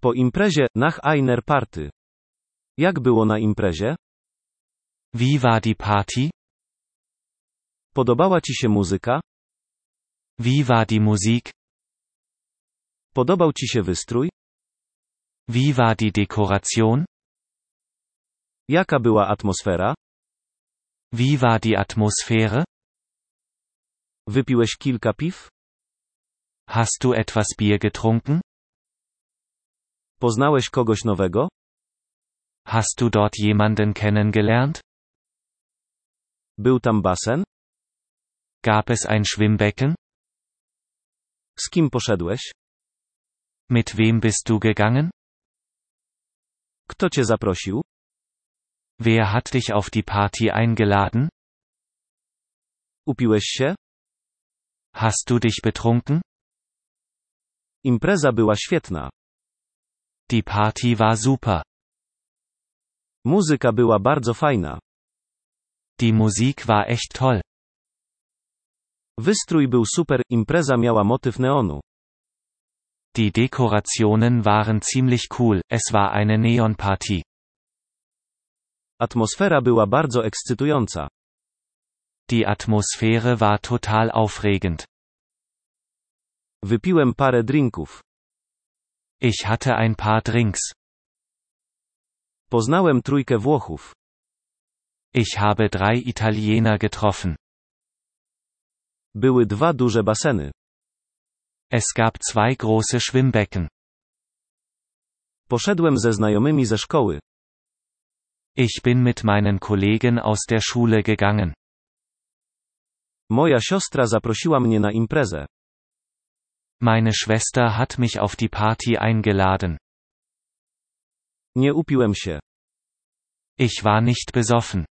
Po imprezie, nach einer Party. Jak było na imprezie? Wie war die Party? Podobała ci się muzyka? Wie war die Musik? Podobał ci się wystrój? Wie war die Dekoration? Jaka była atmosfera? Wie war die Atmosphäre? Wypiłeś kilka piw? Hast du etwas Bier getrunken? Poznałeś kogoś nowego? Hast du dort jemanden kennengelernt? Był tam basen? Gab es ein Schwimmbecken? Z kim poszedłeś? Mit wem bist du gegangen? Kto cię zaprosił? Wer hat dich auf die Party eingeladen? Upiłeś się? Hast du dich betrunken? Impreza była świetna. Die Party war super. Muzyka była bardzo fajna. Die Musik war echt toll. Wystrój był super, impreza miała motyw neonu. Die Dekorationen waren ziemlich cool, es war eine Neonparty. Atmosfera była bardzo ekscytująca. Die Atmosphäre war total aufregend. Wypiłem parę drinków. Ich hatte ein paar Drinks. Poznałem trójkę Włochów. Ich habe 3 Italiener getroffen. Były 2 duże baseny. Es gab 2 große Schwimmbecken. Poszedłem ze znajomymi ze szkoły. Ich bin mit meinen Kollegen aus der Schule gegangen. Moja siostra zaprosiła mnie na imprezę. Meine Schwester hat mich auf die Party eingeladen. Nie upiłem się. Ich war nicht besoffen.